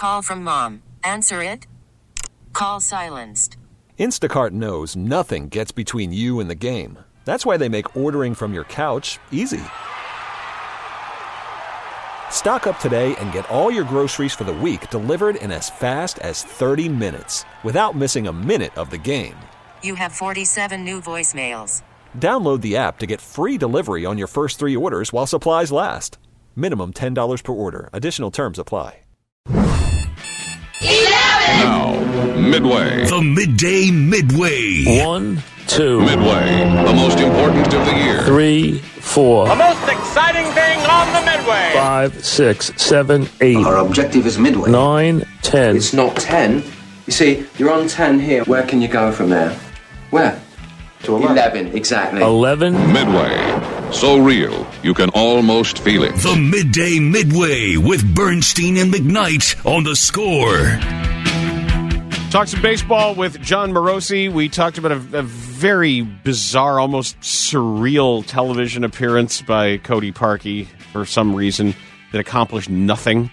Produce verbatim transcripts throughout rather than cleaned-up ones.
call from mom. Answer it. Call silenced. Instacart knows nothing gets between you and the game. That's why they make ordering from your couch easy. Stock up today and get all your groceries for the week delivered in as fast as thirty minutes without missing a minute of the game. You have forty-seven new voicemails. Download the app to get free delivery on your first three orders while supplies last. Minimum ten dollars per order. Additional terms apply. Now, Midway. The Midday Midway. One, two. Midway, the most important of the year. Three, four. The most exciting thing on the Midway. Five, six, seven, eight. Our objective is Midway. Nine, ten. It's not ten. You see, you're on ten here. Where can you go from there? Where? To eleven. Eleven, exactly. Eleven. Midway, so real, you can almost feel it. The Midday Midway with Bernstein and McKnight on The Score. Talk some baseball with John Morosi. We talked about a, a very bizarre, almost surreal television appearance by Cody Parkey for some reason that accomplished nothing.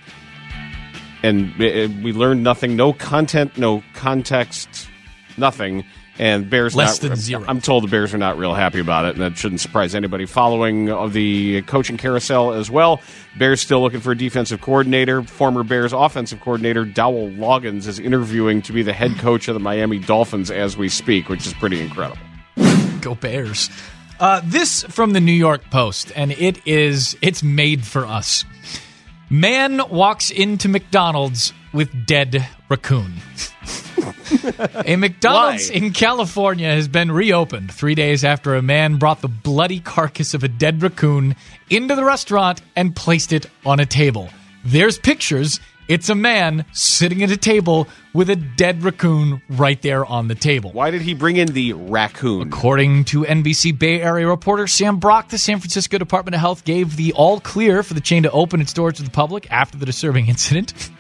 And it, we learned nothing. No content, no context, nothing. And Bears less not, than zero. I'm told the Bears are not real happy about it, and that shouldn't surprise anybody. Following of the coaching carousel as well, Bears still looking for a defensive coordinator. Former Bears offensive coordinator Dowell Loggins is interviewing to be the head coach of the Miami Dolphins as we speak, which is pretty incredible. Go Bears! Uh, this from the New York Post, and it is it's made for us. Man walks into McDonald's with dead raccoon. A McDonald's Why? in California has been reopened three days after a man brought the bloody carcass of a dead raccoon into the restaurant and placed it on a table. There's pictures. It's a man sitting at a table with a dead raccoon right there on the table. Why did he bring in the raccoon? According to N B C Bay Area reporter Sam Brock, the San Francisco Department of Health gave the all clear for the chain to open its doors to the public after the disturbing incident.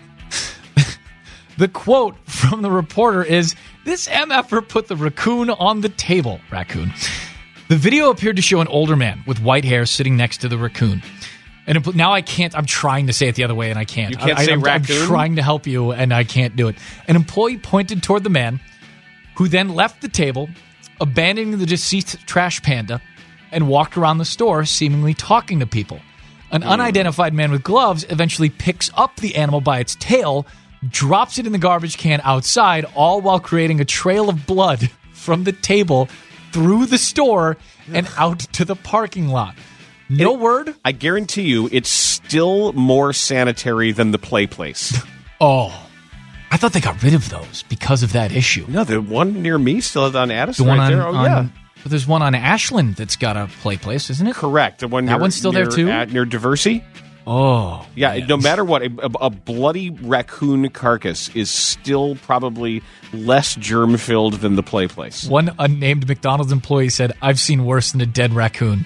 The quote from the reporter is, "This M F-er put the raccoon on the table." Raccoon. The video appeared to show an older man with white hair sitting next to the raccoon. And now I can't, I'm trying to say it the other way and I can't. You can't I, say I'm, raccoon? I'm trying to help you and I can't do it. An employee pointed toward the man, who then left the table, abandoning the deceased trash panda, and walked around the store, seemingly talking to people. An mm. unidentified man with gloves eventually picks up the animal by its tail, drops it in the garbage can outside, all while creating a trail of blood from the table through the store and out to the parking lot. No it, word? I guarantee you it's still more sanitary than the play place. Oh. I thought they got rid of those because of that issue. No, the one near me still is on Addison the one right on, there. Oh, on, yeah. But there's one on Ashland that's got a play place, isn't it? Correct. The one that near, one's still near, there, too? At, near Diversey? Oh. Yeah, man. No matter what, a, a, a bloody raccoon carcass is still probably less germ-filled than the play place. One unnamed McDonald's employee said, "I've seen worse than a dead raccoon."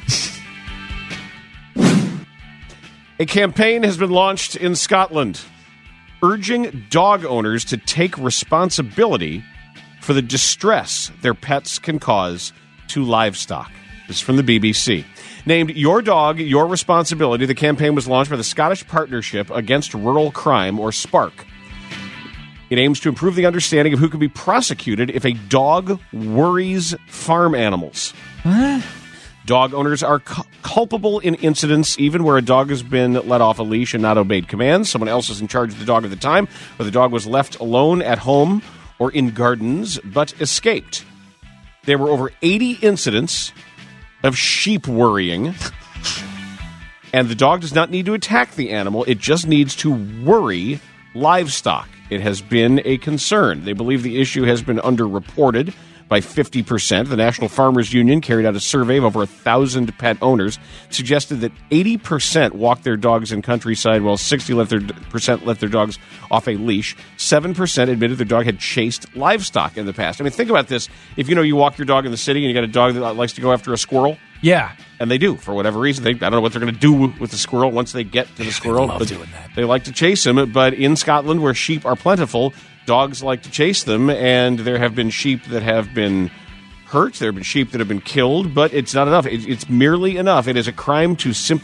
A campaign has been launched in Scotland urging dog owners to take responsibility for the distress their pets can cause to livestock. This is from the B B C. Named Your Dog, Your Responsibility, the campaign was launched by the Scottish Partnership Against Rural Crime, or SPARC. It aims to improve the understanding of who can be prosecuted if a dog worries farm animals. Huh? Dog owners are cu- culpable in incidents even where a dog has been let off a leash and not obeyed commands. Someone else is in charge of the dog at the time, or the dog was left alone at home or in gardens but escaped. There were over eighty incidents of sheep worrying, and the dog does not need to attack the animal. It just needs to worry livestock. It has been a concern. They believe the issue has been underreported by fifty percent. The National Farmers Union carried out a survey of over one thousand pet owners, suggested that eighty percent walk their dogs in countryside, while sixty percent let their dogs off a leash. seven percent admitted their dog had chased livestock in the past. I mean, think about this. If you know you walk your dog in the city and you got a dog that likes to go after a squirrel. Yeah. And they do, for whatever reason. They, I don't know what they're going to do with the squirrel once they get to the squirrel. They love but doing that. They like to chase him. But in Scotland, where sheep are plentiful, dogs like to chase them, and there have been sheep that have been hurt. There have been sheep that have been killed, but it's not enough. It, it's merely enough. It is a crime to simply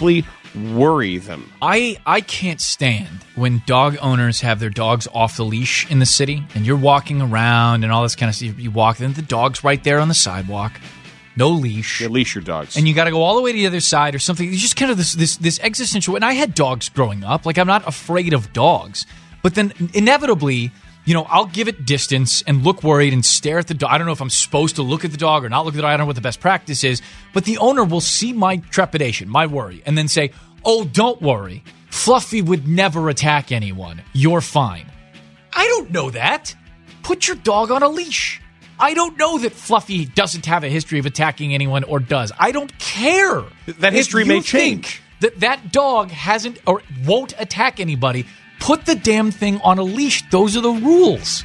worry them. I I can't stand when dog owners have their dogs off the leash in the city, and you're walking around and all this kind of stuff. You walk, and the dog's right there on the sidewalk, no leash. Yeah, leash your dogs, and you got to go all the way to the other side or something. It's just kind of this this this existential. And I had dogs growing up. Like, I'm not afraid of dogs, but then inevitably, you know, I'll give it distance and look worried and stare at the dog. I don't know if I'm supposed to look at the dog or not look at the dog. I don't know what the best practice is. But the owner will see my trepidation, my worry, and then say, oh, don't worry. Fluffy would never attack anyone. You're fine. I don't know that. Put your dog on a leash. I don't know that Fluffy doesn't have a history of attacking anyone or does. I don't care. That history If you may change. think that that dog hasn't or won't attack anybody, put the damn thing on a leash. Those are the rules.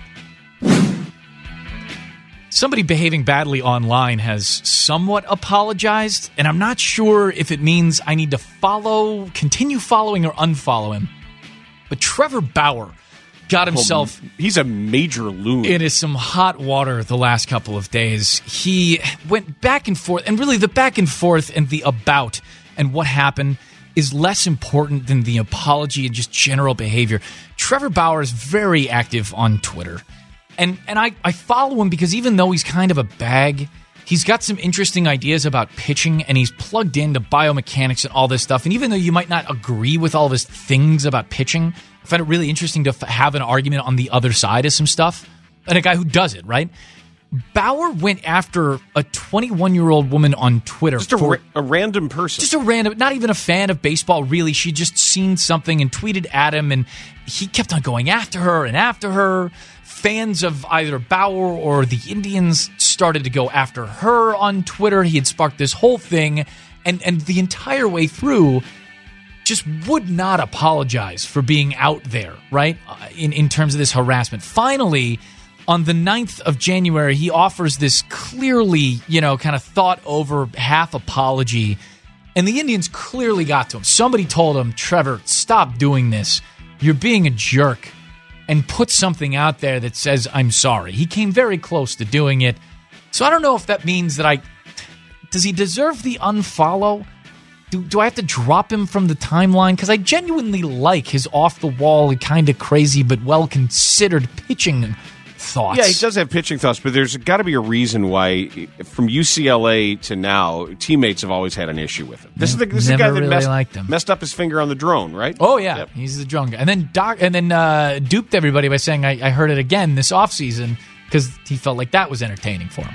Somebody behaving badly online has somewhat apologized, and I'm not sure if it means I need to follow, continue following, or unfollow him. But Trevor Bauer got himself... Well, he's a major loon. Into some hot water the last couple of days. He went back and forth, and really the back and forth and the about and what happened is less important than the apology and just general behavior. Trevor Bauer is very active on Twitter. And and I, I follow him because even though he's kind of a bag, he's got some interesting ideas about pitching, and he's plugged into biomechanics and all this stuff. And even though you might not agree with all of his things about pitching, I find it really interesting to f- have an argument on the other side of some stuff. And a guy who does it, right? Bauer went after a twenty-one-year-old woman on Twitter. Just a, for, ra- a random person. Just a random, not even a fan of baseball, really. She just seen something and tweeted at him, and he kept on going after her and after her. Fans of either Bauer or the Indians started to go after her on Twitter. He had sparked this whole thing, and, and the entire way through just would not apologize for being out there, right, uh, in, in terms of this harassment. Finally, on the ninth of January, he offers this clearly, you know, kind of thought-over half apology, and the Indians clearly got to him. Somebody told him, Trevor, stop doing this. You're being a jerk. And put something out there that says, I'm sorry. He came very close to doing it. So I don't know if that means that I... Does he deserve the unfollow? Do, do I have to drop him from the timeline? Because I genuinely like his off-the-wall, kind of crazy, but well-considered pitching thoughts. Yeah, he does have pitching thoughts, but there's got to be a reason why, from U C L A to now, teammates have always had an issue with him. This is the, this is the guy that really messed, liked him. messed up his finger on the drone, right? Oh, yeah. Yep. He's the drone guy. And then doc, and then uh, duped everybody by saying, I, I heard it again this offseason because he felt like that was entertaining for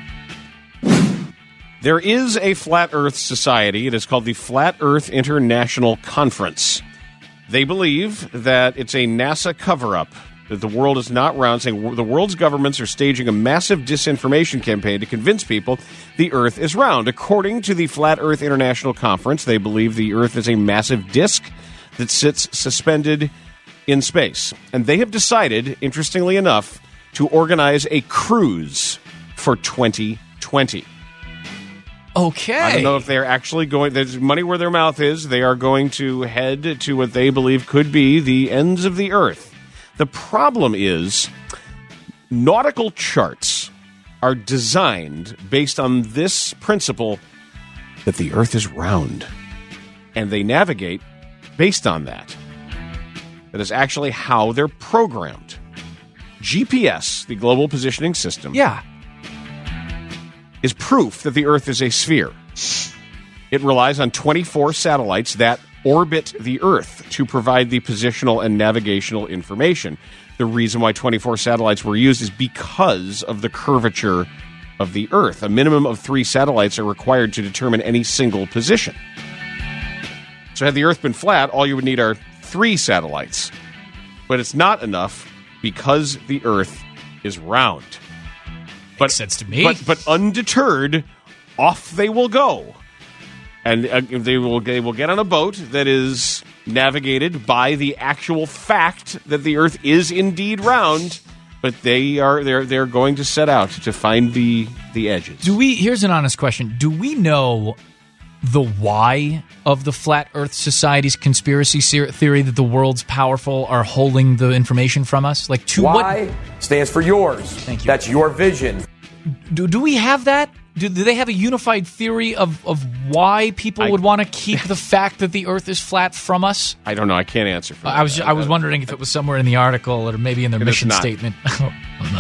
him. There is a Flat Earth Society. It is called the Flat Earth International Conference. They believe that it's a NASA cover-up, that the world is not round, saying the world's governments are staging a massive disinformation campaign to convince people the Earth is round. According to the Flat Earth International Conference, they believe the Earth is a massive disk that sits suspended in space. And they have decided, interestingly enough, to organize a cruise for twenty twenty. Okay. I don't know if they're actually going... There's money where their mouth is. They are going to head to what they believe could be the ends of the Earth. The problem is nautical charts are designed based on this principle that the Earth is round. And they navigate based on that. That is actually how they're programmed. G P S, the Global Positioning System, Yeah. is proof that the Earth is a sphere. It relies on twenty-four satellites that orbit the Earth to provide the positional and navigational information. The reason why twenty-four satellites were used is because of the curvature of the Earth. A minimum of three satellites are required to determine any single position. So had the Earth been flat, all you would need are three satellites. But it's not enough because the Earth is round. But, Makes sense to me. But, but undeterred, off they will go. And uh, they will they will get on a boat that is navigated by the actual fact that the Earth is indeed round, but they are they're they're going to set out to find the the edges. Do we? Here's an honest question. Do we know the why of the Flat Earth Society's conspiracy theory that the world's powerful are holding the information from us? Like, to why what stands for yours. Thank you. That's your vision. Do, do we have that? do, do they have a unified theory of, of why people I- would want to keep the fact that the Earth is flat from us? I don't know. I can't answer for Uh, that. I was I was wondering if it was somewhere in the article or maybe in their It is mission not. statement. Oh,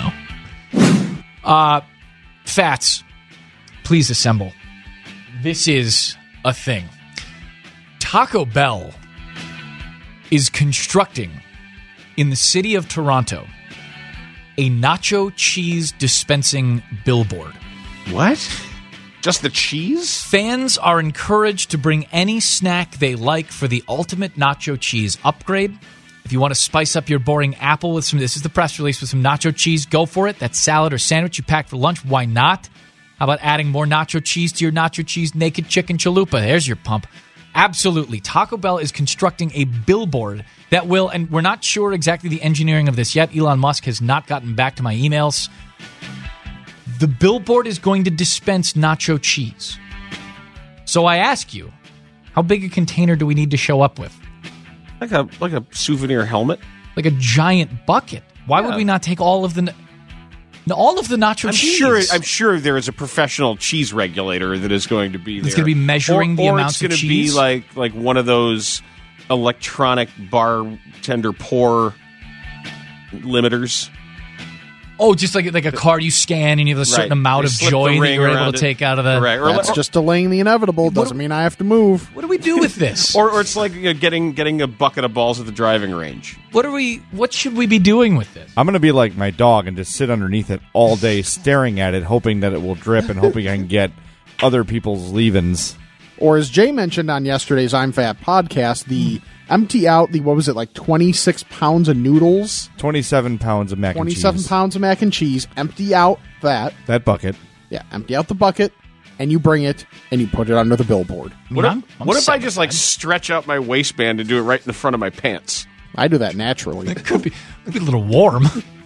no. Uh, Fats, please assemble. This is a thing. Taco Bell is constructing in the city of Toronto a nacho cheese dispensing billboard. What? Just the cheese? Fans are encouraged to bring any snack they like for the ultimate nacho cheese upgrade. If you want to spice up your boring apple with some, this is the press release, with some nacho cheese, go for it. That salad or sandwich you pack for lunch, why not? How about adding more nacho cheese to your nacho cheese naked chicken chalupa? There's your pump. Absolutely. Taco Bell is constructing a billboard that will, and we're not sure exactly the engineering of this yet. Elon Musk has not gotten back to my emails. The billboard is going to dispense nacho cheese. So I ask you, how big a container do we need to show up with? Like a like a souvenir helmet? Like a giant bucket. Why Yeah. would we not take all of the na- all of the nacho I'm cheese? sure. I'm sure there is a professional cheese regulator that is going to be there. It's going to be measuring or, the or amounts of it's going to cheese. be like like one of those electronic bartender pour limiters. Oh, just like like a card you scan and you have a certain Right. amount They of slip the joy that ring you're able around to it. take out of the. Correct. Or, That's or, just delaying the inevitable. Doesn't mean I have to move. What do we do with this? or, or it's like you know, getting getting a bucket of balls at the driving range. What are we? What should we be doing with this? I'm going to be like my dog and just sit underneath it all day staring at it, hoping that it will drip and hoping I can get other people's leavings. Or as Jay mentioned on yesterday's I'm Fat podcast, the empty out the, what was it, like twenty-six pounds of noodles? twenty-seven pounds of mac and cheese. twenty-seven pounds of mac and cheese. Empty out that. That bucket. Yeah, empty out the bucket, and you bring it, and you put it under the billboard. What I'm- if, I'm what if I set just with like that. stretch out my waistband and do it right in the front of my pants? I do that naturally. It could be, could be a little warm.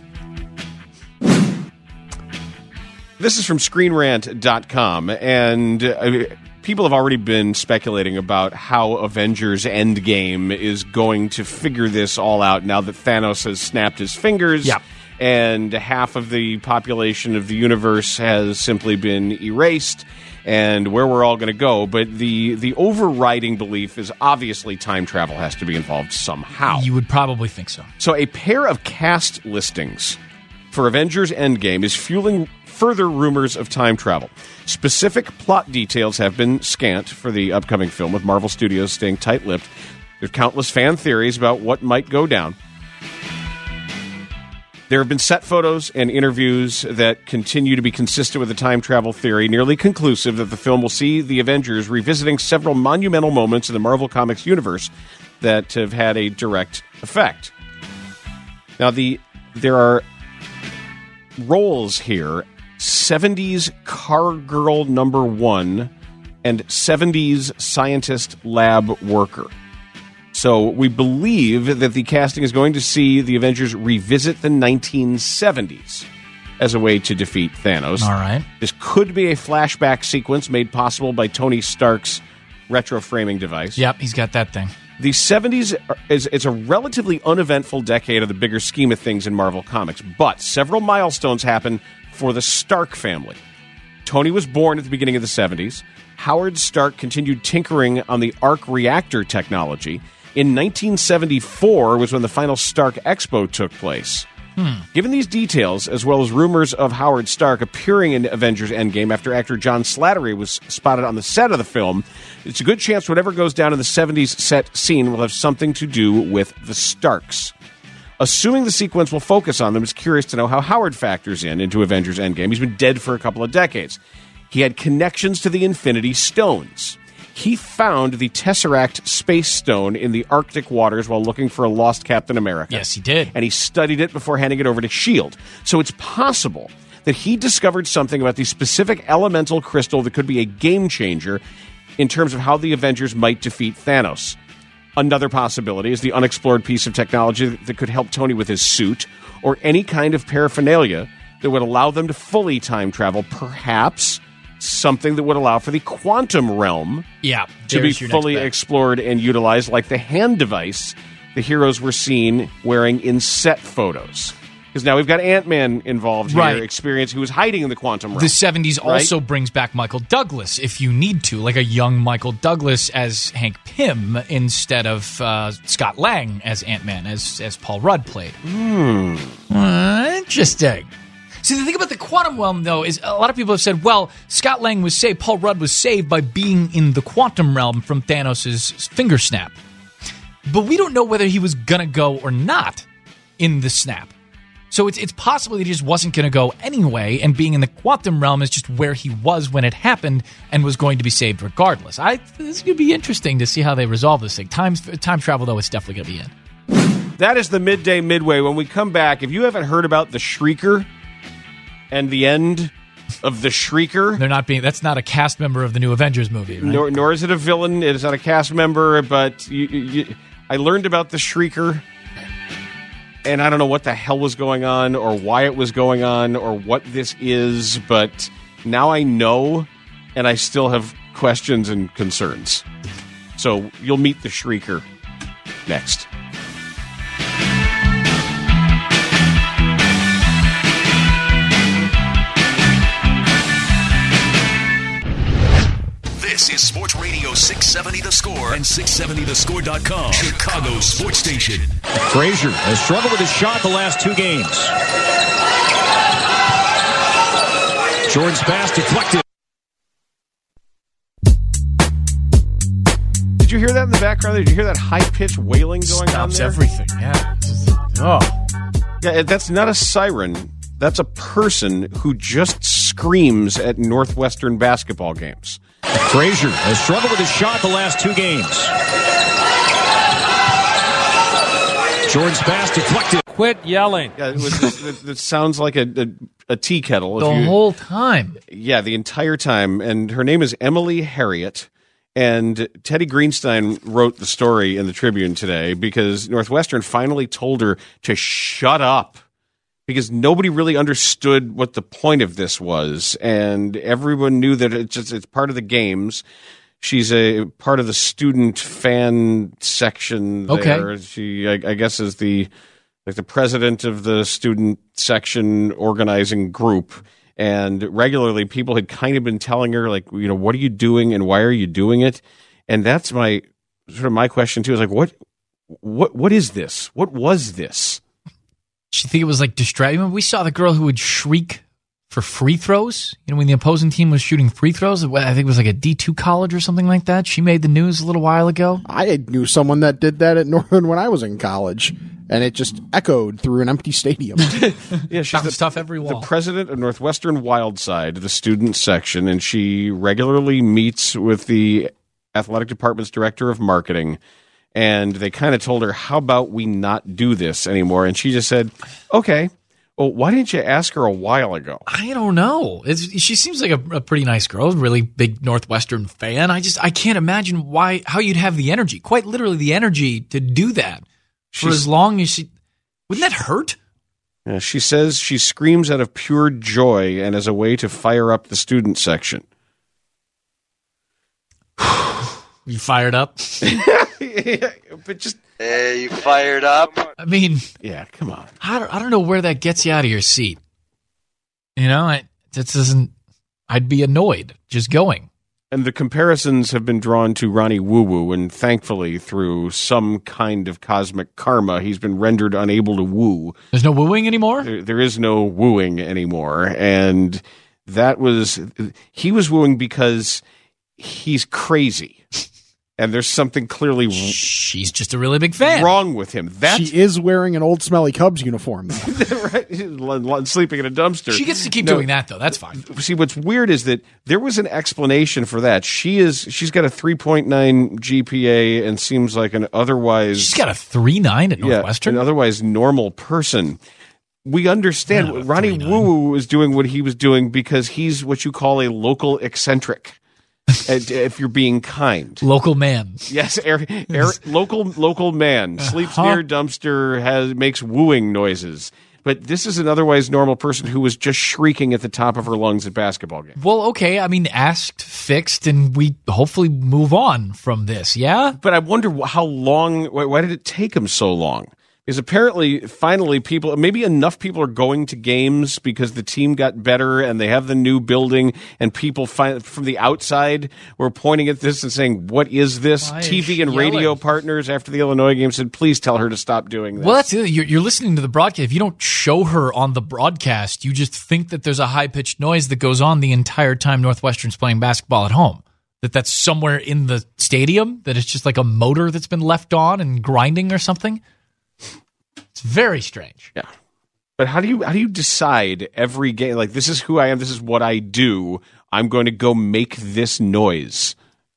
This is from screen rant dot com, and uh, people have already been speculating about how Avengers Endgame is going to figure this all out now that Thanos has snapped his fingers. Yep. And half of the population of the universe has simply been erased, and where we're all going to go. But the, the overriding belief is obviously time travel has to be involved somehow. You would probably think so. So a pair of cast listings for Avengers Endgame is fueling further rumors of time travel. Specific plot details have been scant for the upcoming film, with Marvel Studios staying tight-lipped. There's countless fan theories about what might go down. There have been set photos and interviews that continue to be consistent with the time travel theory, nearly conclusive that the film will see the Avengers revisiting several monumental moments in the Marvel Comics universe that have had a direct effect. Now, the there are roles here: seventies car girl number one and seventies scientist lab worker. So we believe that the casting is going to see the Avengers revisit the nineteen seventies as a way to defeat Thanos. All right. This could be a flashback sequence made possible by Tony Stark's retro framing device. Yep, he's got that thing. The seventies is, is a relatively uneventful decade of the bigger scheme of things in Marvel Comics, but several milestones happen for the Stark family. Tony was born at the beginning of the seventies. Howard Stark continued tinkering on the arc reactor technology. In nineteen seventy-four was when the final Stark Expo took place. Hmm. Given these details, as well as rumors of Howard Stark appearing in Avengers Endgame after actor John Slattery was spotted on the set of the film, it's a good chance whatever goes down in the seventies set scene will have something to do with the Starks. Assuming the sequence will focus on them, it's curious to know how Howard factors in into Avengers Endgame. He's been dead for a couple of decades. He had connections to the Infinity Stones. He found the Tesseract Space Stone in the Arctic waters while looking for a lost Captain America. Yes, he did. And he studied it before handing it over to S H I E L D. So it's possible that he discovered something about the specific elemental crystal that could be a game changer in terms of how the Avengers might defeat Thanos. Another possibility is the unexplored piece of technology that could help Tony with his suit, or any kind of paraphernalia that would allow them to fully time travel, perhaps something that would allow for the quantum realm Yeah, to be there's your fully next bet. explored and utilized, like the hand device the heroes were seen wearing in set photos. Because now we've got Ant-Man involved here, Right. experience who was hiding in the quantum realm. The seventies right? also brings back Michael Douglas, if you need to, like a young Michael Douglas as Hank Pym instead of uh, Scott Lang as Ant-Man, as, as Paul Rudd played. Hmm. Uh, interesting. See, the thing about the quantum realm, though, is a lot of people have said, well, Scott Lang was saved, Paul Rudd was saved by being in the quantum realm from Thanos' finger snap. But we don't know whether he was going to go or not in the snap. So it's it's possible that he just wasn't going to go anyway, and being in the quantum realm is just where he was when it happened and was going to be saved regardless. I This is going to be interesting to see how they resolve this thing. Time, time travel, though, it's definitely going to be in. That is the Midday Midway. When we come back, if you haven't heard about the Shrieker and the end of the Shrieker... They're not being. That's not a cast member of the new Avengers movie, right? Nor, nor is it a villain. It is not a cast member, but you, you, I learned about the Shrieker... And I don't know what the hell was going on or why it was going on or what this is, but now I know, and I still have questions and concerns. So you'll meet the Shrieker next. This is Sports Radio six seventy The Score and six seventy the score dot com, Chicago's sports station. Frazier has struggled with his shot the last two games. Jordan's pass deflected. Did you hear that in the background? Did you hear that high-pitched wailing going Stops on there? everything, yeah. Oh. Yeah, that's not a siren. That's a person who just screams at Northwestern basketball games. Frazier has struggled with his shot the last two games. Jordan's pass deflected. Quit yelling. Yeah, it, was just, it, it sounds like a, a, a tea kettle. The if you, whole time. Yeah, the entire time. And her name is Emily Harriet. And Teddy Greenstein wrote the story in the Tribune today because Northwestern finally told her to shut up. Because nobody really understood what the point of this was, and everyone knew that it's just, it's part of the games. She's a part of the student fan section there. Okay. She, I, I guess, is the like the president of the student section organizing group. And regularly, people had kind of been telling her, like, you know, what are you doing and why are you doing it? And that's my sort of my question too. Is like, what, what, what is this? What was this? Do you think it was like distracting? We saw the girl who would shriek for free throws. You know, when the opposing team was shooting free throws, I think it was like a D two college or something like that. She made the news a little while ago. I knew someone that did that at Northern when I was in college, and it just echoed through an empty stadium. Yeah, she's the, stuff every wall. the president of Northwestern Wildside, the student section, and she regularly meets with the athletic department's director of marketing. And they kind of told her, how about we not do this anymore? And she just said, okay. Well, why didn't you ask her a while ago? I don't know. It's, she seems like a, a pretty nice girl, really big Northwestern fan. I just I can't imagine why how you'd have the energy, quite literally the energy to do that for She's, as long as she. Wouldn't that hurt? Yeah, she says she screams out of pure joy and as a way to fire up the student section. You fired up? Yeah, but just hey, you fired up? I mean, yeah, come on. I don't, I don't know where that gets you out of your seat. You know, I, that doesn't. I'd be annoyed just going. And the comparisons have been drawn to Ronnie Woo Woo, and thankfully, through some kind of cosmic karma, he's been rendered unable to woo. There's no wooing anymore? There, there is no wooing anymore. And that was, he was wooing because he's crazy. And there's something clearly she's just a really big fan wrong with him. That's, she is wearing an old smelly Cubs uniform, though. Right? Sleeping in a dumpster. She gets to keep no, doing that, though. That's fine. See, what's weird is that there was an explanation for that. She is she's got a three point nine G P A and seems like an otherwise she's got a three point nine at Northwestern. Yeah, an otherwise normal person. We understand yeah, Ronnie Woo Woo is doing what he was doing because he's what you call a local eccentric. If you're being kind, local man. Yes, air, air, local local man sleeps Uh-huh. near dumpster, has makes wooing noises. But this is an otherwise normal person who was just shrieking at the top of her lungs at basketball games. Well, okay. I mean, asked, fixed, and we hopefully move on from this. Yeah, but I wonder how long. Why, why did it take him so long? is apparently finally people, maybe enough people are going to games because the team got better and they have the new building, and people find, from the outside were pointing at this and saying, what is this? Why T V and yelling? radio partners after the Illinois game said, please tell her to stop doing this. Well, that's it. You're, you're listening to the broadcast. If you don't show her on the broadcast, you just think that there's a high-pitched noise that goes on the entire time Northwestern's playing basketball at home. That that's somewhere in the stadium, that it's just like a motor that's been left on and grinding or something. It's very strange. Yeah. But how do you how do you decide every game, like, this is who I am, this is what I do, I'm going to go make this noise?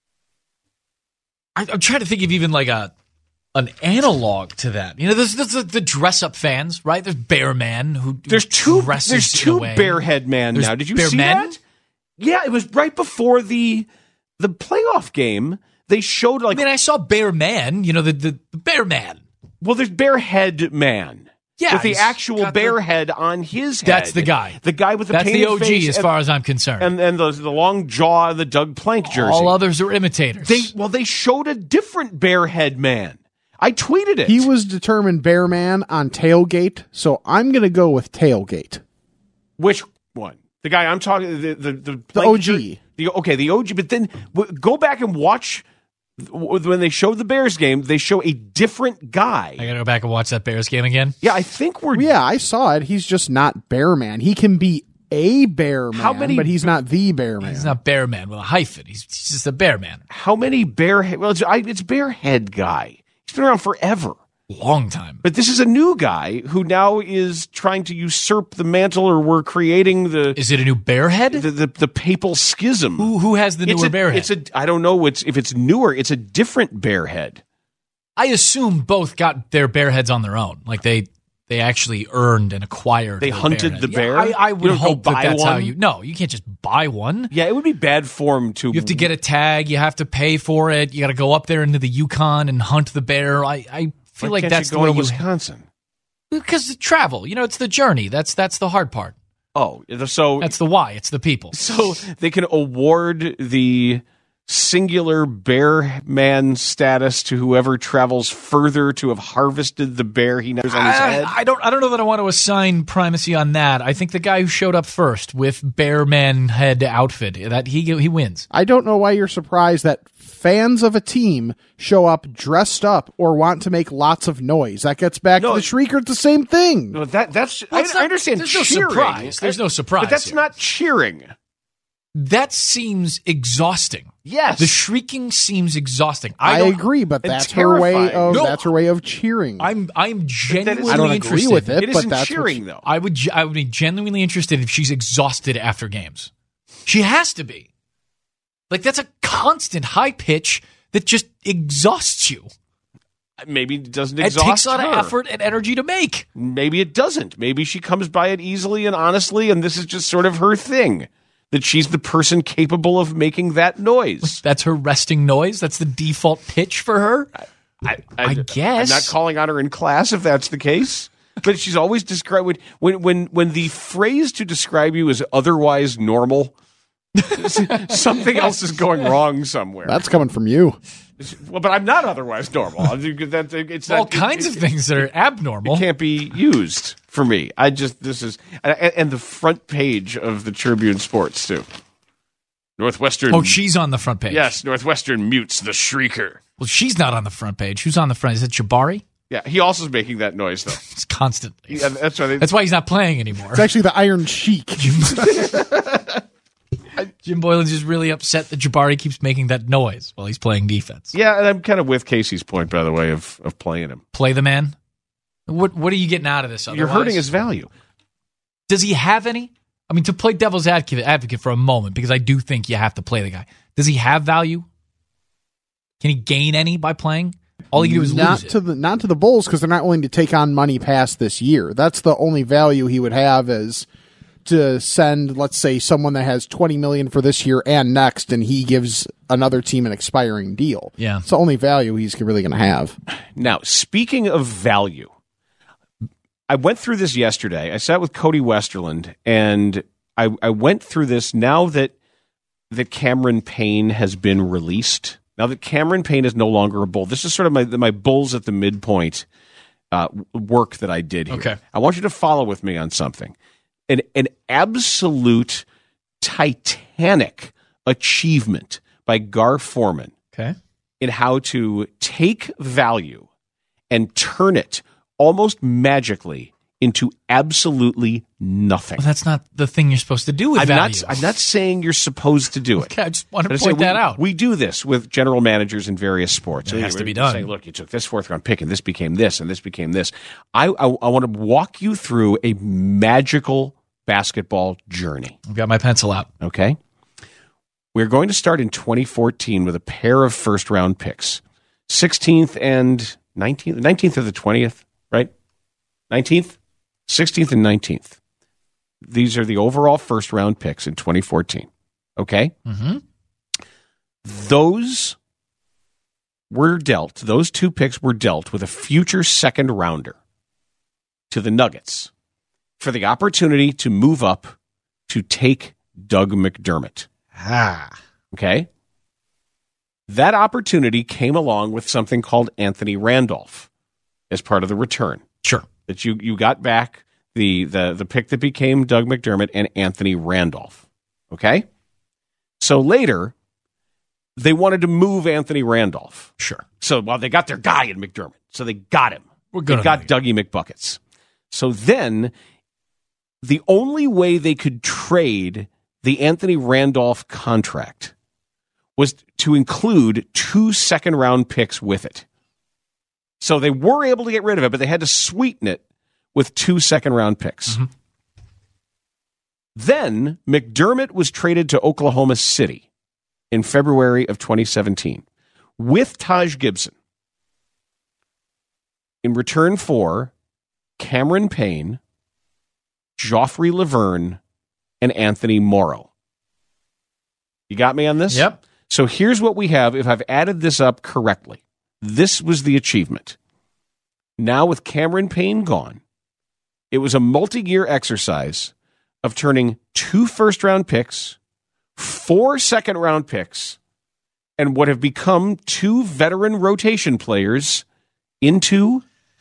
I, I'm trying to think of even like a an analog to that. You know, there's, there's the, the dress up fans, right? There's Bear Man who there's two dresses there's in two a way. Bearhead Man There's now. Did you Bear see Men? that? Yeah, it was right before the the playoff game. They showed like I mean, I saw Bear Man. You know, the the, the Bear Man. Well, there's Bearhead Man. Yeah, with the he's actual got bear the- head on his head. That's the guy. The guy with the That's painted the O G face as and- far as I'm concerned. And and the, the long jaw, the Doug Plank jersey. All others are imitators. They well, they showed a different Bearhead Man. I tweeted it. He was determined Bear Man on Tailgate, so I'm going to go with Tailgate. Which one? The guy I'm talking the the the, The O G. The okay, the O G. But then w- go back and watch w- when they showed the Bears game. They show a different guy. I got to go back and watch that Bears game again. Yeah, I think we're. Yeah, I saw it. He's just not Bear Man. He can be a Bear Man, How many- but he's not the Bear Man. He's not Bear Man with a hyphen. He's, he's just a Bear Man. How many Bearhead? Well, it's, I, it's Bearhead guy. He's been around forever. Long time. But this is a new guy who now is trying to usurp the mantle, or we're creating the Is it a new Bearhead? the the, the papal schism. Who who has the it's newer a, Bearhead? It's a I don't know. It's if it's newer. It's a different Bearhead. I assume both got their Bearheads on their own. Like they they actually earned and acquired. They the hunted Bearhead. the Yeah, bear? I, I You would don't go hope that buy that's how one? you. No, you can't just buy one. Yeah, it would be bad form to. You have to get a tag. You have to pay for it. You got to go up there into the Yukon and hunt the bear. I, I feel Why like can't that's you the go way to you. Wisconsin. Because the travel, you know, it's the journey. That's that's the hard part. Oh, so That's the why. It's the people. so they can award the singular bear man status to whoever travels further to have harvested the bear he knows on his I, head. I don't. I don't know that I want to assign primacy on that. I think the guy who showed up first with Bear Man head outfit, that he he wins. I don't know why you're surprised that fans of a team show up dressed up or want to make lots of noise. That gets back No, to the Shrieker. It's the same thing. No, that that's Well, I, it's I not- understand. there's no cheering. surprise. There's no surprise But that's here. not cheering. That seems exhausting. Yes. The shrieking seems exhausting. I, I, don't, agree, but and that's her way terrifying. of No. that's her way of cheering. I'm I'm genuinely I don't agree interested. with it, It but isn't that's what cheering she- though. I would ge- I would be genuinely interested if she's exhausted after games. She has to be. Like that's a constant high pitch that just exhausts you. Maybe it doesn't It exhaust takes a lot her. of effort and energy to make. Maybe it doesn't. Maybe she comes by it easily and honestly, and this is just sort of her thing. That she's the person capable of making that noise. That's her resting noise. That's the default pitch for her. I, I guess. I'm not calling on her in class if that's the case. But she's always described when when when when the phrase to describe you is otherwise normal, something else is going wrong somewhere. That's coming from you. Well, but I'm not otherwise normal. I think that it's All not, kinds it, of things that are abnormal. It can't be used for me. I just this is and, and the front page of the Tribune Sports too. Northwestern. Oh, she's on the front page. Yes, Northwestern mutes the shrieker. Well, she's not on the front page. Who's on the front? Is it Jabari? Yeah, he also is making that noise though. It's constantly. Yeah, that's why. They, That's why he's not playing anymore. It's actually the Iron Sheik. Jim Boylan's just really upset that Jabari keeps making that noise while he's playing defense. yeah, and I'm kind of with Casey's point, by the way, of of playing him. Play the man. What What are you getting out of this? You're otherwise? hurting his value. Does he have any? I mean, to play devil's advocate, advocate for a moment, because I do think you have to play the guy. Does he have value? Can he gain any by playing? All he can do is not lose it. to the not to the Bulls because they're not willing to take on money past this year. That's the only value he would have is to send, let's say, someone that has twenty million for this year and next, and he gives another team an expiring deal. Yeah, it's the only value he's really going to have. Now, speaking of value, I went through this yesterday. I sat with Cody Westerland, and I, I went through this now that that Cameron Payne has been released. Now that Cameron Payne is no longer a Bull, this is sort of my my Bulls at the midpoint uh, work that I did here. Okay. I want you to follow with me on something. An, an absolute titanic achievement by Gar Forman Okay. in how to take value and turn it almost magically into absolutely nothing. Well, that's not the thing you're supposed to do with I'm value. not, I'm not saying you're supposed to do it. Okay, I just want to But I point say that we, out. We do this with general managers in various sports. It has We- to be we done. Say, look, you took this fourth round pick, and this became this, and this became this. I, I, I want to walk you through a magical basketball journey. I've got my pencil out. Okay? We're going to start in twenty fourteen with a pair of first round picks, sixteenth and nineteenth, nineteenth or the twentieth, right? nineteenth, sixteenth, and nineteenth. These are the overall first round picks in twenty fourteen. Okay? Mm-hmm. Those were dealt, those two picks were dealt with a future second rounder to the Nuggets for the opportunity to move up to take Doug McDermott. Ah. Okay? That opportunity came along with something called Anthony Randolph as part of the return. Sure. That you, you got back the, the, the pick that became Doug McDermott and Anthony Randolph. Okay? So later, they wanted to move Anthony Randolph. Sure. So, well, they got their guy in McDermott. So they got him. We're good They on got that. Dougie McBuckets. So then, the only way they could trade the Anthony Randolph contract was to include two second-round picks with it. So they were able to get rid of it, but they had to sweeten it with two second-round picks. Mm-hmm. Then McDermott was traded to Oklahoma City in February of twenty seventeen with Taj Gibson in return for Cameron Payne, Joffrey Laverne, and Anthony Morrow. You got me on this? Yep. So here's what we have. If I've added this up correctly, this was the achievement. Now with Cameron Payne gone, it was a multi-year exercise of turning two first-round picks, four second-round picks, and what have become two veteran rotation players into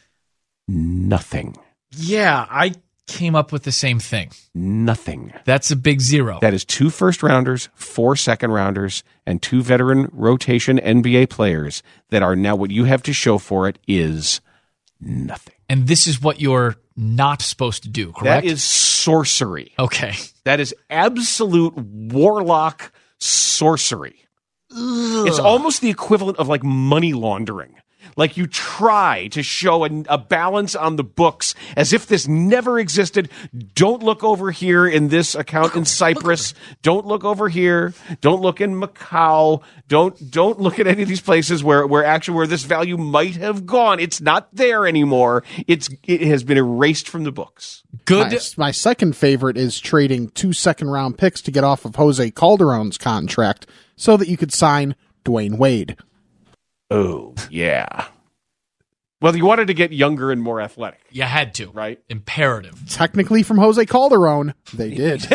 nothing. Yeah, I came up with the same thing. Nothing. That's a big zero. That is two first-rounders, four second-rounders, and two veteran rotation N B A players that are now what you have to show for it is nothing. And this is what you're not supposed to do, correct? That is sorcery. Okay. That is absolute warlock sorcery. Ugh. It's almost the equivalent of like money laundering. Like you try to show a, a balance on the books as if this never existed. Don't look over here in this account in Cyprus. Don't look over here. Don't look in Macau. Don't don't look at any of these places where, where actually where this value might have gone. It's not there anymore. It's it has been erased from the books. Good. My, my second favorite is trading two second round picks to get off of Jose Calderon's contract so that you could sign Dwayne Wade. Oh, yeah. Well, you wanted to get younger and more athletic. You had to. Right. Imperative. Technically, from Jose Calderon, they did.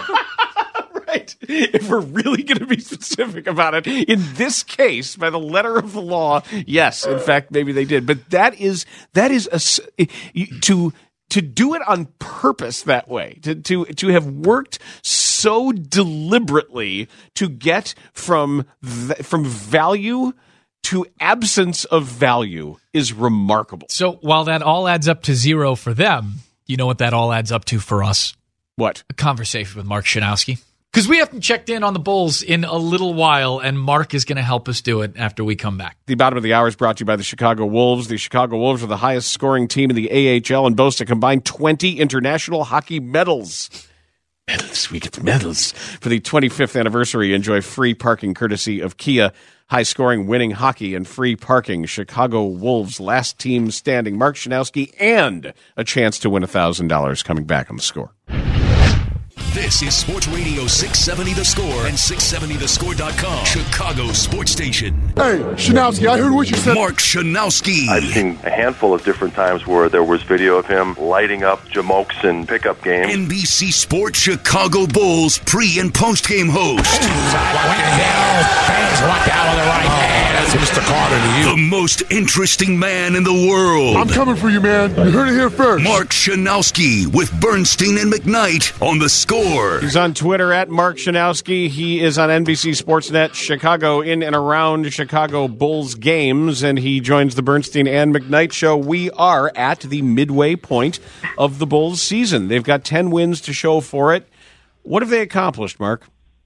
Right. If we're really going to be specific about it, in this case, by the letter of the law, yes, in fact, maybe they did. But that is that is a, to to do it on purpose that way, to to to have worked so deliberately to get from from value to absence of value is remarkable. So while that all adds up to zero for them, you know what that all adds up to for us? What? A conversation with Mark Shanowski. Because we haven't checked in on the Bulls in a little while, and Mark is going to help us do it after we come back. The bottom of the hour is brought to you by the Chicago Wolves. The Chicago Wolves are the highest scoring team in the A H L and boast a combined twenty international hockey medals. Medals, we get the medals. For the twenty-fifth anniversary, enjoy free parking courtesy of Kia. High-scoring winning hockey and free parking. Chicago Wolves, last team standing. Mark Shanowski, and a chance to win one thousand dollars coming back on the Score. This is Sports Radio six seventy The Score and six seventy the score dot com, Chicago sports station. Hey, Shanowski, I heard what you said. Mark Shanowski. I've seen a handful of different times where there was video of him lighting up Jamokes in pickup games. N B C Sports Chicago Bulls pre- and post-game host. Walk out with the right hand. That's Mister Carter to you. The most interesting man in the world. I'm coming for you, man. You heard it here first. Mark Shanowski with Bernstein and McKnight on The Score. He's on Twitter at Mark Shanowski. He is on N B C Sportsnet Chicago, in and around Chicago Bulls games, and he joins the Bernstein and McKnight show. We are at the midway point of the Bulls season. They've got ten wins to show for it. What have they accomplished, Mark?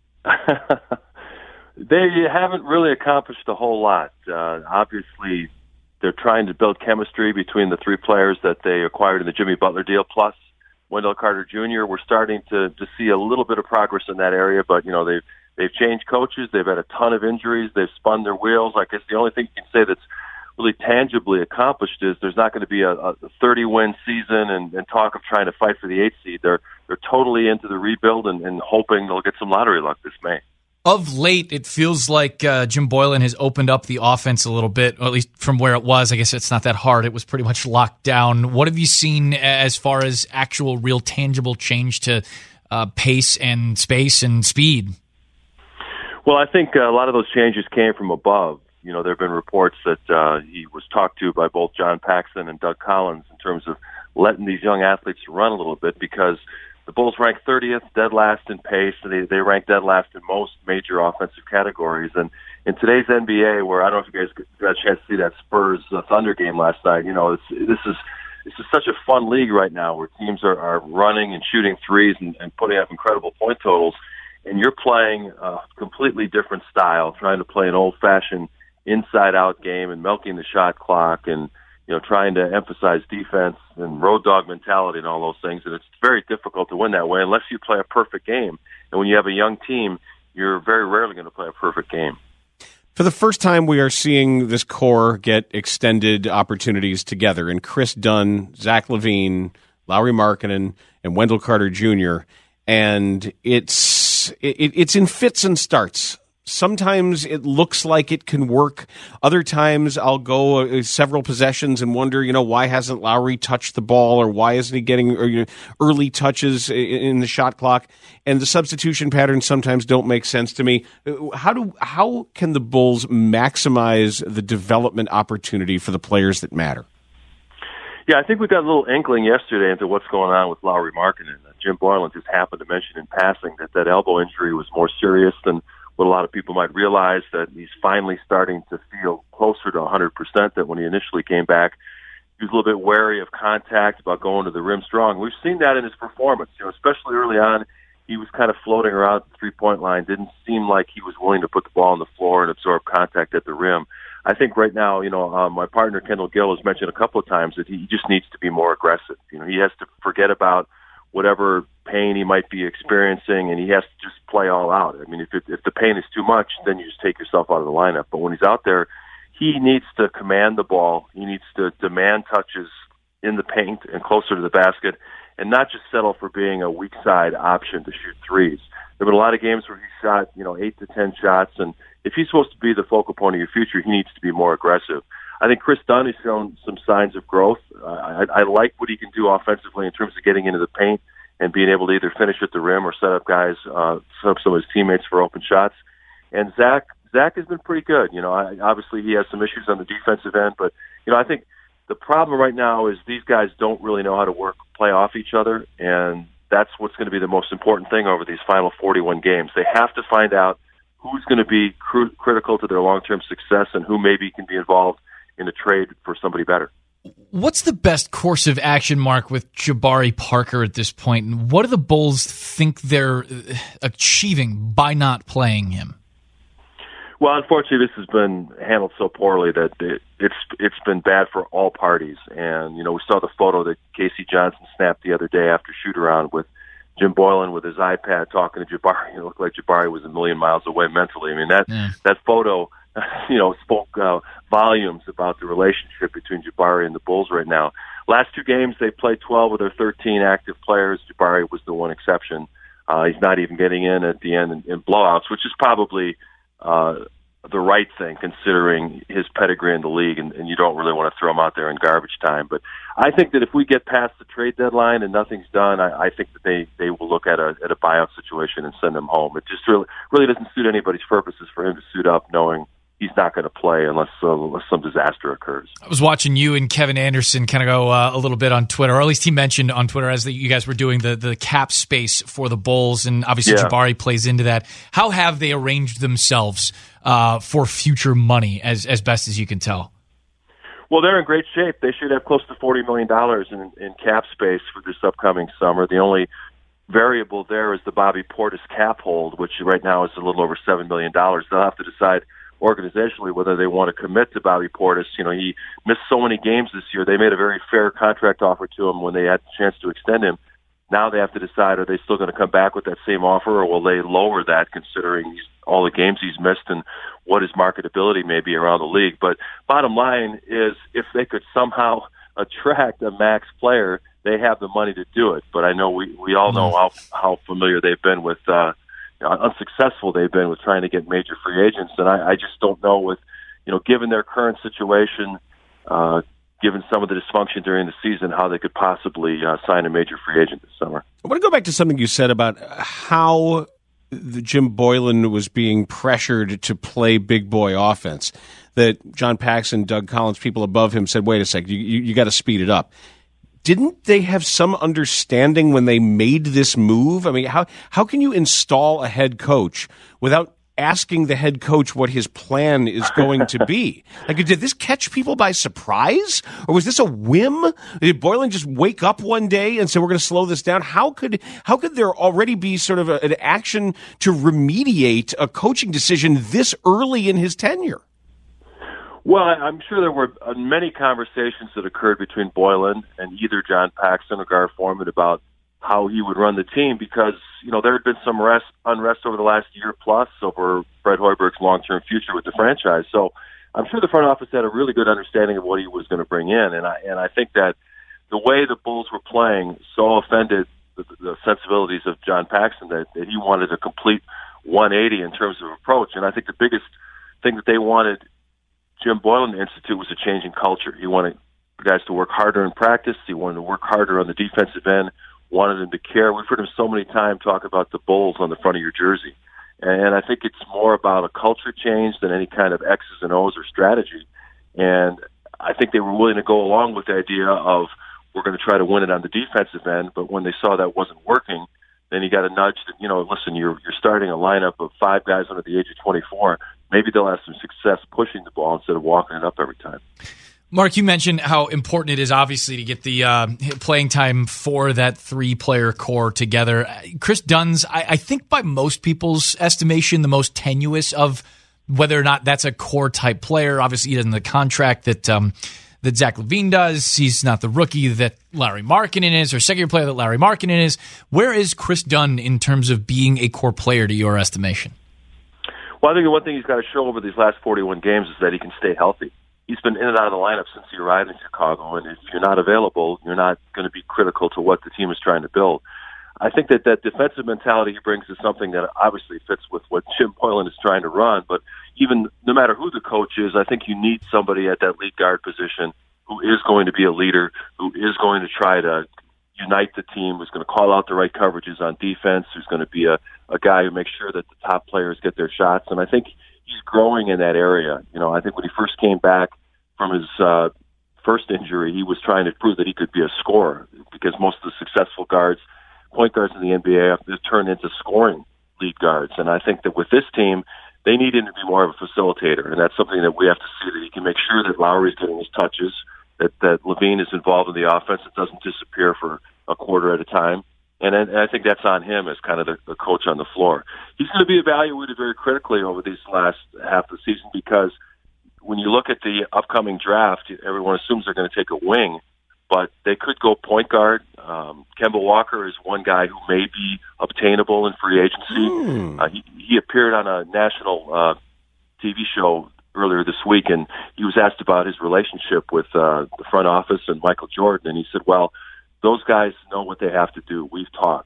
They haven't really accomplished a whole lot. Uh, obviously, they're trying to build chemistry between the three players that they acquired in the Jimmy Butler deal, plus Wendell Carter Junior We're starting to, to see a little bit of progress in that area, but, you know, they've, they've changed coaches. They've had a ton of injuries. They've spun their wheels. I guess the only thing you can say that's really tangibly accomplished is there's not going to be a, a thirty-win season and, and talk of trying to fight for the eighth seed. They're, they're totally into the rebuild and, and hoping they'll get some lottery luck this May. Of late, it feels like uh, Jim Boylan has opened up the offense a little bit, or at least from where it was. I guess it's not that hard. It was pretty much locked down. What have you seen as far as actual, real, tangible change to uh, pace and space and speed? Well, I think a lot of those changes came from above. You know, there have been reports that uh, he was talked to by both John Paxson and Doug Collins in terms of letting these young athletes run a little bit, because the Bulls rank thirtieth, dead last in pace, and they, they rank dead last in most major offensive categories. And in today's N B A, where I don't know if you guys got a chance to see that Spurs uh, Thunder game last night, you know, it's, this is this is such a fun league right now where teams are, are running and shooting threes and, and putting up incredible point totals, and you're playing a completely different style, trying to play an old-fashioned inside-out game and milking the shot clock and, you know, trying to emphasize defense and road dog mentality and all those things. And it's very difficult to win that way unless you play a perfect game. And when you have a young team, you're very rarely going to play a perfect game. For the first time, we are seeing this core get extended opportunities together. And Chris Dunn, Zach LaVine, Lauri Markkanen, and Wendell Carter Junior And it's it, it's in fits and starts. Sometimes it looks like it can work. Other times I'll go uh, several possessions and wonder, you know, why hasn't Lowry touched the ball, or why isn't he getting or, you know, early touches in, in the shot clock? And the substitution patterns sometimes don't make sense to me. How do how can the Bulls maximize the development opportunity for the players that matter? Yeah, I think we got a little inkling yesterday into what's going on with Lauri Markkanen. Jim Boylan just happened to mention in passing that that elbow injury was more serious than what a lot of people might realize, that he's finally starting to feel closer to one hundred percent, that when he initially came back, he was a little bit wary of contact, about going to the rim strong. We've seen that in his performance, you know, especially early on. He was kind of floating around the three-point line, didn't seem like he was willing to put the ball on the floor and absorb contact at the rim. I think right now, you know, uh, my partner Kendall Gill has mentioned a couple of times that he just needs to be more aggressive. You know, he has to forget about whatever pain he might be experiencing, and he has to just play all out. I mean, if it, if the pain is too much, then you just take yourself out of the lineup. But when he's out there, he needs to command the ball. He needs to demand touches in the paint and closer to the basket, and not just settle for being a weak side option to shoot threes. There have been a lot of games where he shot, you know, eight to ten shots, and if he's supposed to be the focal point of your future, he needs to be more aggressive. I think Chris Dunn has shown some signs of growth. Uh, I, I like what he can do offensively in terms of getting into the paint and being able to either finish at the rim or set up guys, uh, set up some of his teammates for open shots. And Zach, Zach has been pretty good. You know, I, obviously he has some issues on the defensive end, but, you know, I think the problem right now is these guys don't really know how to work, play off each other, and that's what's going to be the most important thing over these final forty-one games. They have to find out who's going to be cr- critical to their long-term success and who maybe can be involved in a trade for somebody better. What's the best course of action, Mark, with Jabari Parker at this point? And what do the Bulls think they're achieving by not playing him? Well, unfortunately, this has been handled so poorly that it, it's it's been bad for all parties. And, you know, we saw the photo that Casey Johnson snapped the other day after shoot-around with Jim Boylan with his iPad talking to Jabari. It looked like Jabari was a million miles away mentally. I mean, that yeah. that photo, you know, spoke uh, volumes about the relationship between Jabari and the Bulls right now. Last two games, they played twelve of their thirteen active players. Jabari was the one exception. Uh, he's not even getting in at the end in, in blowouts, which is probably uh, the right thing considering his pedigree in the league, and, and you don't really want to throw him out there in garbage time. But I think that if we get past the trade deadline and nothing's done, I, I think that they, they will look at a at a buyout situation and send him home. It just really really doesn't suit anybody's purposes for him to suit up knowing he's not going to play unless, uh, unless some disaster occurs. I was watching you and Kevin Anderson kind of go uh, a little bit on Twitter, or at least he mentioned on Twitter as the, you guys were doing the, the cap space for the Bulls, and obviously yeah. Jabari plays into that. How have they arranged themselves uh, for future money, as as best as you can tell? Well, they're in great shape. They should have close to forty million dollars in, in cap space for this upcoming summer. The only variable there is the Bobby Portis cap hold, which right now is a little over seven million dollars. They'll have to decide organizationally whether they want to commit to Bobby Portis. You know, he missed so many games this year. They made a very fair contract offer to him when they had the chance to extend him. Now they have to decide, are they still going to come back with that same offer, or will they lower that considering he's, all the games he's missed and what his marketability may be around the league. But bottom line is, if they could somehow attract a max player, they have the money to do it. But I know we, we all know how, how familiar they've been with uh, unsuccessful they've been with trying to get major free agents, and I, I just don't know with, you know, given their current situation, uh, given some of the dysfunction during the season, how they could possibly uh, sign a major free agent this summer. I want to go back to something you said about how the Jim Boylen was being pressured to play big boy offense, that John Paxson, Doug Collins, people above him said, wait a second, you, you, you got to speed it up. Didn't they have some understanding when they made this move? I mean, how how can you install a head coach without asking the head coach what his plan is going to be? Like, did this catch people by surprise? Or was this a whim? Did Boylen just wake up one day and say, we're going to slow this down? How could how could there already be sort of a, an action to remediate a coaching decision this early in his tenure? Well, I'm sure there were many conversations that occurred between Boylen and either John Paxson or Gar Forman about how he would run the team, because, you know, there had been some rest, unrest over the last year plus over Fred Hoiberg's long-term future with the franchise. So I'm sure the front office had a really good understanding of what he was going to bring in. And I, and I think that the way the Bulls were playing so offended the, the sensibilities of John Paxson that, that he wanted a complete one eighty in terms of approach. And I think the biggest thing that they wanted Jim Boylen to institute was a change in culture. He wanted guys to work harder in practice. He wanted to work harder on the defensive end, wanted them to care. We've heard him so many times talk about the Bulls on the front of your jersey. And I think it's more about a culture change than any kind of X's and O's or strategy. And I think they were willing to go along with the idea of, we're going to try to win it on the defensive end. But when they saw that wasn't working, then you got a nudge that, you know, listen, you're you're starting a lineup of five guys under the age of twenty-four. Maybe they'll have some success pushing the ball instead of walking it up every time. Mark, you mentioned how important it is, obviously, to get the uh, playing time for that three-player core together. Chris Dunn's, I, I think by most people's estimation, the most tenuous of whether or not that's a core-type player. Obviously, he doesn't have the contract that um, that Zach LaVine does. He's not the rookie that Larry Markkinen is, or second-year player that Larry Markkinen is. Where is Chris Dunn in terms of being a core player to your estimation? Well, I think the one thing he's got to show over these last forty-one games is that he can stay healthy. He's been in and out of the lineup since he arrived in Chicago, and if you're not available, you're not going to be critical to what the team is trying to build. I think that that defensive mentality he brings is something that obviously fits with what Jim Boylen is trying to run, but even no matter who the coach is, I think you need somebody at that lead guard position who is going to be a leader, who is going to try to unite the team, who's going to call out the right coverages on defense, who's going to be a, a guy who makes sure that the top players get their shots. And I think he's growing in that area. You know, I think when he first came back from his uh, first injury, he was trying to prove that he could be a scorer, because most of the successful guards, point guards in the N B A, have turned into scoring lead guards. And I think that with this team, they need him to be more of a facilitator, and that's something that we have to see, that he can make sure that Lowry's getting his touches, that, that LaVine is involved in the offense, it doesn't disappear for a quarter at a time. And, and I think that's on him as kind of the, the coach on the floor. He's going to be evaluated very critically over these last half of the season, because when you look at the upcoming draft, everyone assumes they're going to take a wing, but they could go point guard. Um, Kemba Walker is one guy who may be obtainable in free agency. Mm. Uh, he, he appeared on a national uh, T V show earlier this week, and he was asked about his relationship with uh, the front office and Michael Jordan, and he said, well, those guys know what they have to do. We've talked.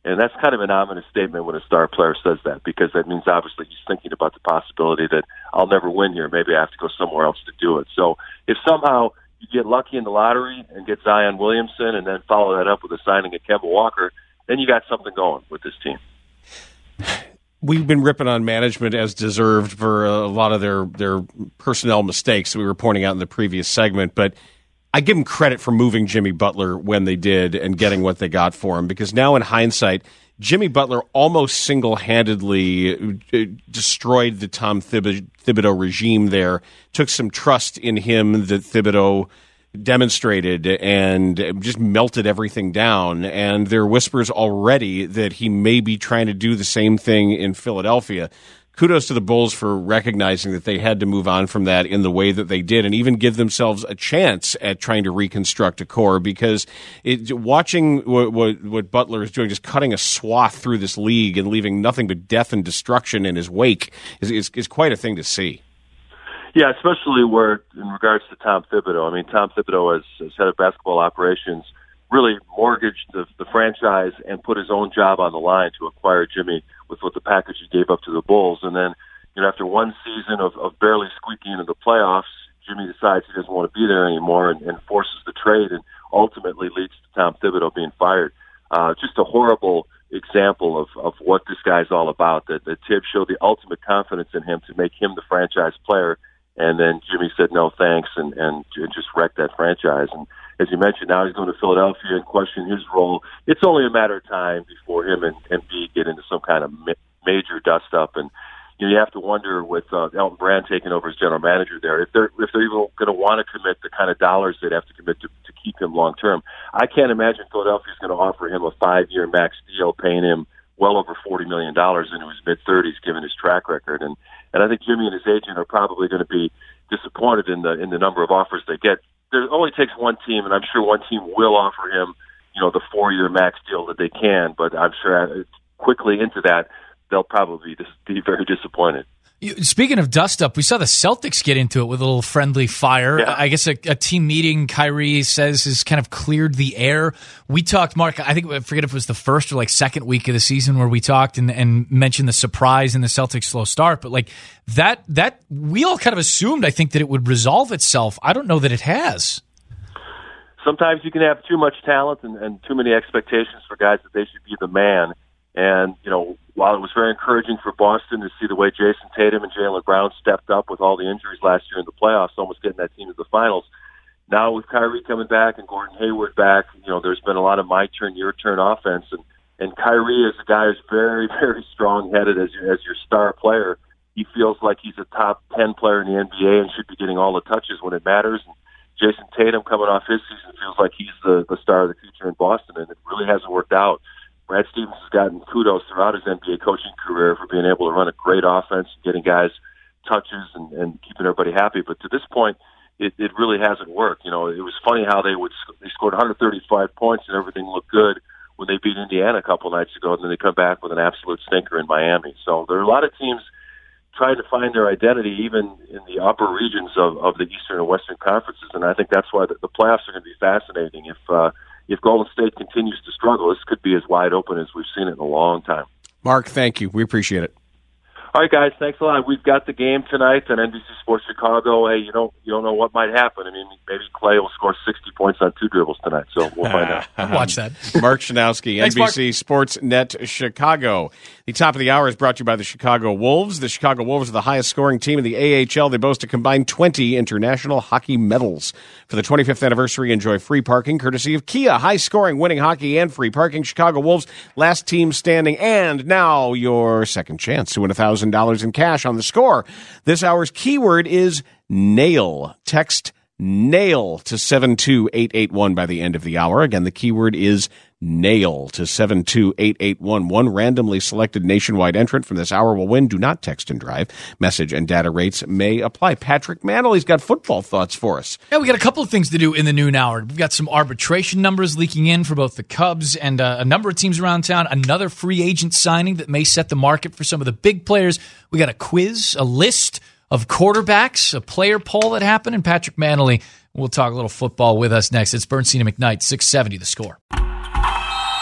And that's kind of an ominous statement when a star player says that, because that means obviously he's thinking about the possibility that I'll never win here. Maybe I have to go somewhere else to do it. So if somehow you get lucky in the lottery and get Zion Williamson and then follow that up with a signing of Kemba Walker, then you got something going with this team. We've been ripping on management as deserved for a lot of their, their personnel mistakes that we were pointing out in the previous segment, but I give them credit for moving Jimmy Butler when they did and getting what they got for him, because now in hindsight, Jimmy Butler almost single-handedly destroyed the Tom Thibodeau regime there, took some trust in him that Thibodeau demonstrated and just melted everything down. And there are whispers already that he may be trying to do the same thing in Philadelphia. Kudos to the Bulls for recognizing that they had to move on from that in the way that they did, and even give themselves a chance at trying to reconstruct a core, because it, watching what, what, what Butler is doing, just cutting a swath through this league and leaving nothing but death and destruction in his wake, is, is, is quite a thing to see. Yeah, especially where, in regards to Tom Thibodeau, I mean, Tom Thibodeau, as, as head of basketball operations, really mortgaged the, the franchise and put his own job on the line to acquire Jimmy with what the package he gave up to the Bulls. And then, you know, after one season of, of barely squeaking into the playoffs, Jimmy decides he doesn't want to be there anymore and, and forces the trade, and ultimately leads to Tom Thibodeau being fired. Uh, just a horrible example of, of what this guy's all about, that, that Tibbs showed the ultimate confidence in him to make him the franchise player, and then Jimmy said no thanks and, and just wrecked that franchise. And as you mentioned, now he's going to Philadelphia and question his role. It's only a matter of time before him and Embiid get into some kind of ma- major dust-up. And you know, you have to wonder, with uh, Elton Brand taking over as general manager there, if they're if they're even going to want to commit the kind of dollars they'd have to commit to, to keep him long-term. I can't imagine Philadelphia's going to offer him a five-year max deal, paying him well over forty million dollars into his mid-thirties, given his track record. And and I think Jimmy and his agent are probably going to be disappointed in the in the number of offers they get. There only takes one team, and I'm sure one team will offer him, you know, the four-year max deal that they can. But I'm sure quickly into that, they'll probably be very disappointed. Speaking of dust up, we saw the Celtics get into it with a little friendly fire. Yeah. I guess a, a team meeting, Kyrie says, has kind of cleared the air. We talked, Mark, I think, I forget if it was the first or like second week of the season where we talked and, and mentioned the surprise in the Celtics' slow start. But like that, that we all kind of assumed, I think, that it would resolve itself. I don't know that it has. Sometimes you can have too much talent and, and too many expectations for guys that they should be the man. And, you know, while it was very encouraging for Boston to see the way Jason Tatum and Jaylen Brown stepped up with all the injuries last year in the playoffs, almost getting that team to the finals, now with Kyrie coming back and Gordon Hayward back, you know, there's been a lot of my turn, your turn offense. And, and Kyrie is a guy who's very, very strong-headed as your, as your star player. He feels like he's a top ten player in the N B A and should be getting all the touches when it matters. And Jason Tatum, coming off his season, feels like he's the, the star of the future in Boston, and it really hasn't worked out. Brad Stevens has gotten kudos throughout his N B A coaching career for being able to run a great offense, getting guys touches and, and keeping everybody happy. But to this point, it, it really hasn't worked. You know, it was funny how they would they scored one hundred thirty-five points and everything looked good when they beat Indiana a couple nights ago, and then they come back with an absolute stinker in Miami. So there are a lot of teams trying to find their identity, even in the upper regions of, of the Eastern and Western conferences, and I think that's why the, the playoffs are going to be fascinating. If uh, If Golden State continues to struggle, this could be as wide open as we've seen it in a long time. Mark, thank you. We appreciate it. All right, guys, thanks a lot. We've got the game tonight on N B C Sports Chicago. Hey, you don't you don't know what might happen. I mean, maybe Clay will score sixty points on two dribbles tonight, so we'll find out. I'll watch that. Mark Schanowski, Thanks, N B C Mark. Sports Net Chicago. The top of the hour is brought to you by the Chicago Wolves. The Chicago Wolves are the highest scoring team in the A H L. They boast a combined twenty international hockey medals. For the twenty-fifth anniversary, enjoy free parking courtesy of Kia. High scoring, winning hockey, and free parking. Chicago Wolves, last team standing. And now your second chance to win one thousand dollars in cash on the score. This hour's keyword is nail. Text nail to seven two eight eight one by the end of the hour. Again, the keyword is nail to seven two eight eight one. One randomly selected nationwide entrant from this hour will win. Do not text and drive. Message and data rates may apply. Patrick Manley's got football thoughts for us. Yeah, we got a couple of things to do in the noon hour. We've got some arbitration numbers leaking in for both the Cubs and uh, a number of teams around town. Another free agent signing that may set the market for some of the big players. We got a quiz, a list of quarterbacks, a player poll that happened, and Patrick Manley will talk a little football with us next. It's Bernstein and McKnight, six seventy The Score.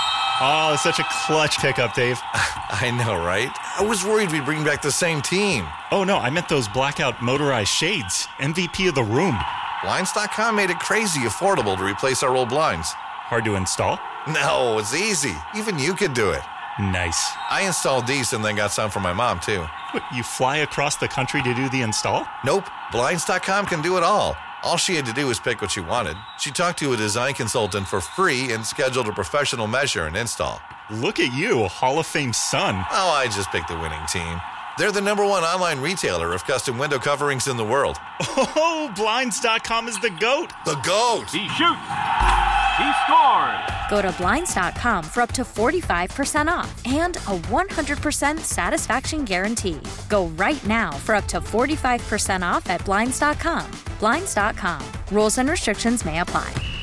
Oh, such a clutch pickup, Dave. I know, right? I was worried we'd bring back the same team. Oh, no, I meant those blackout motorized shades. M V P of the room. Blinds dot com made it crazy affordable to replace our old blinds. Hard to install? No, it's easy. Even you could do it. Nice. I installed these and then got some for my mom, too. What, you fly across the country to do the install? Nope. Blinds dot com can do it all. All she had to do was pick what she wanted. She talked to a design consultant for free and scheduled a professional measure and install. Look at you, a Hall of Fame son. Oh, I just picked the winning team. They're the number one online retailer of custom window coverings in the world. Oh, Blinds dot com is the GOAT. The GOAT. He shoots. He scores. Go to Blinds dot com for up to forty-five percent off and a one hundred percent satisfaction guarantee. Go right now for up to forty-five percent off at Blinds dot com. Blinds dot com. Rules and restrictions may apply.